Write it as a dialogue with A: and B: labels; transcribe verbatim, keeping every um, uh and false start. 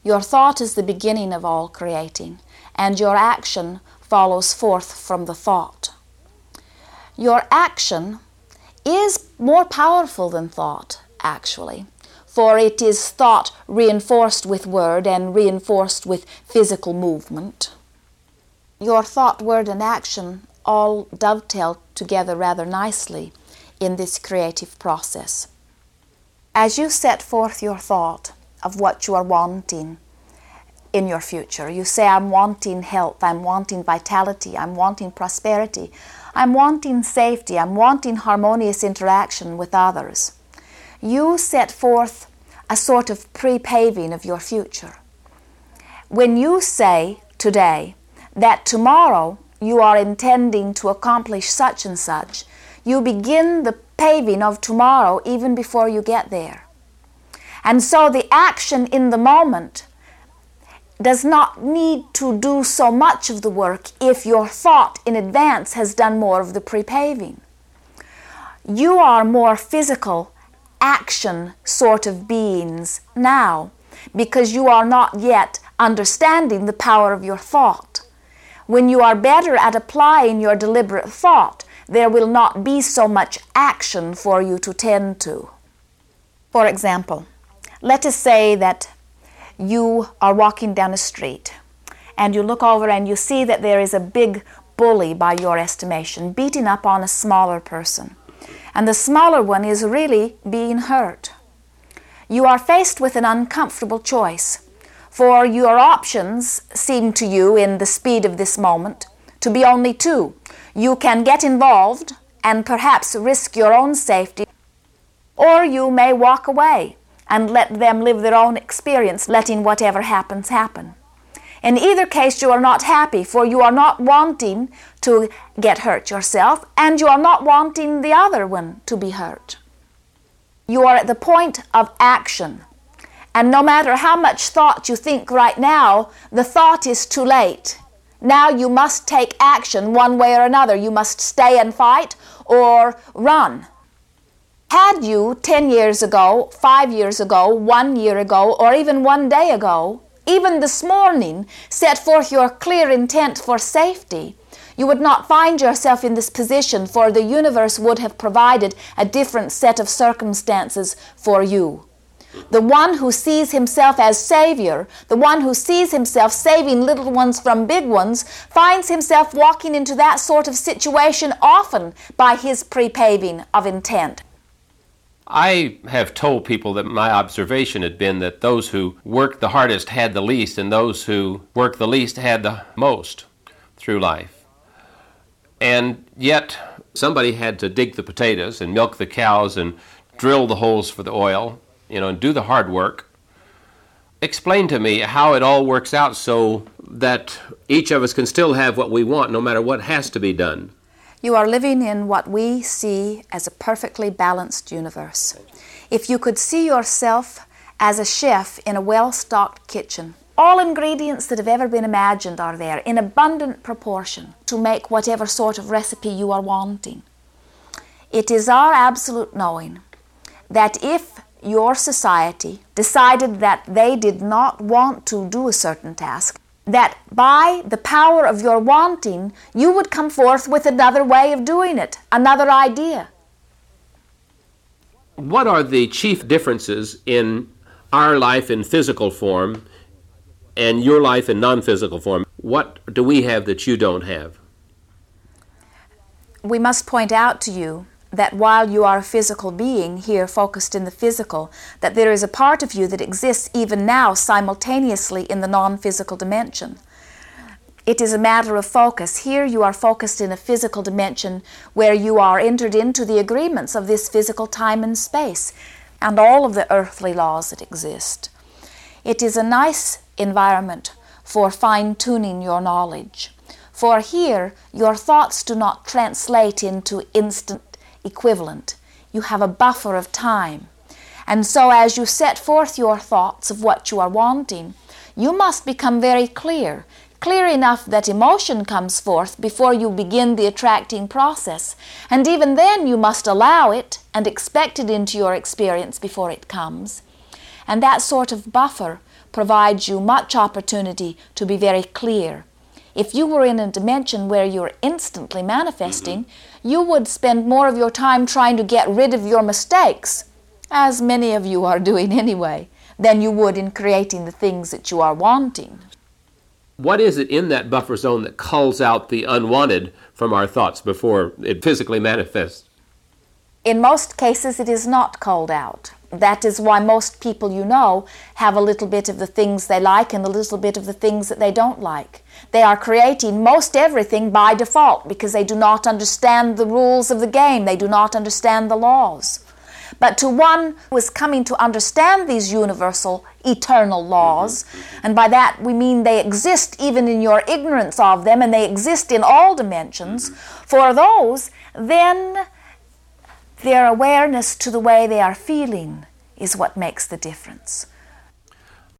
A: Your thought is the beginning of all creating, and your action follows forth from the thought. Your action is more powerful than thought, actually, for it is thought reinforced with word and reinforced with physical movement. Your thought, word, and action all dovetail together rather nicely in this creative process. As you set forth your thought of what you are wanting in your future, you say, I'm wanting health, I'm wanting vitality, I'm wanting prosperity, I'm wanting safety, I'm wanting harmonious interaction with others. You set forth a sort of pre-paving of your future. When you say today that tomorrow you are intending to accomplish such and such, you begin the paving of tomorrow even before you get there. And so the action in the moment does not need to do so much of the work if your thought in advance has done more of the pre-paving. You are more physical, action sort of beings now because you are not yet understanding the power of your thought. When you are better at applying your deliberate thought, there will not be so much action for you to tend to. For example, let us say that you are walking down a street and you look over and you see that there is a big bully, by your estimation, beating up on a smaller person. And the smaller one is really being hurt. You are faced with an uncomfortable choice, for your options seem to you in the speed of this moment to be only two. You can get involved and perhaps risk your own safety, or you may walk away and let them live their own experience, letting whatever happens happen. In either case, you are not happy, for you are not wanting to get hurt yourself, and you are not wanting the other one to be hurt. You are at the point of action, and no matter how much thought you think right now, the thought is too late. Now you must take action one way or another. You must stay and fight or run. Had you ten years ago, five years ago, one year ago, or even one day ago, even this morning, set forth your clear intent for safety, you would not find yourself in this position, for the universe would have provided a different set of circumstances for you. The one who sees himself as Savior, the one who sees himself saving little ones from big ones, finds himself walking into that sort of situation often by his pre-paving of intent.
B: I have told people that my observation had been that those who worked the hardest had the least, and those who worked the least had the most through life. And yet, somebody had to dig the potatoes and milk the cows and drill the holes for the oil, you know, and do the hard work. Explain to me how it all works out so that each of us can still have what we want no matter what has to be done.
A: You are living in what we see as a perfectly balanced universe. If you could see yourself as a chef in a well-stocked kitchen, all ingredients that have ever been imagined are there in abundant proportion to make whatever sort of recipe you are wanting. It is our absolute knowing that if your society decided that they did not want to do a certain task, that by the power of your wanting, you would come forth with another way of doing it, another idea.
B: What are the chief differences in our life in physical form and your life in non-physical form? What do we have that you don't have?
A: We must point out to you that while you are a physical being here focused in the physical, that there is a part of you that exists even now simultaneously in the non-physical dimension. It is a matter of focus. Here you are focused in a physical dimension where you are entered into the agreements of this physical time and space and all of the earthly laws that exist. It is a nice environment for fine-tuning your knowledge. For here, your thoughts do not translate into instant equivalent. You have a buffer of time. And so as you set forth your thoughts of what you are wanting, you must become very clear, clear enough that emotion comes forth before you begin the attracting process. And even then you must allow it and expect it into your experience before it comes. And that sort of buffer provides you much opportunity to be very clear. If you were in a dimension where you're instantly manifesting, mm-hmm. you would spend more of your time trying to get rid of your mistakes, as many of you are doing anyway, than you would in creating the things that you are wanting.
B: What is it in that buffer zone that culls out the unwanted from our thoughts before it physically manifests?
A: In most cases, it is not culled out. That is why most people you know have a little bit of the things they like and a little bit of the things that they don't like. They are creating most everything by default because they do not understand the rules of the game. They do not understand the laws. But to one who is coming to understand these universal, eternal laws, and by that we mean they exist even in your ignorance of them, and they exist in all dimensions, for those, then their awareness to the way they are feeling is what makes the difference.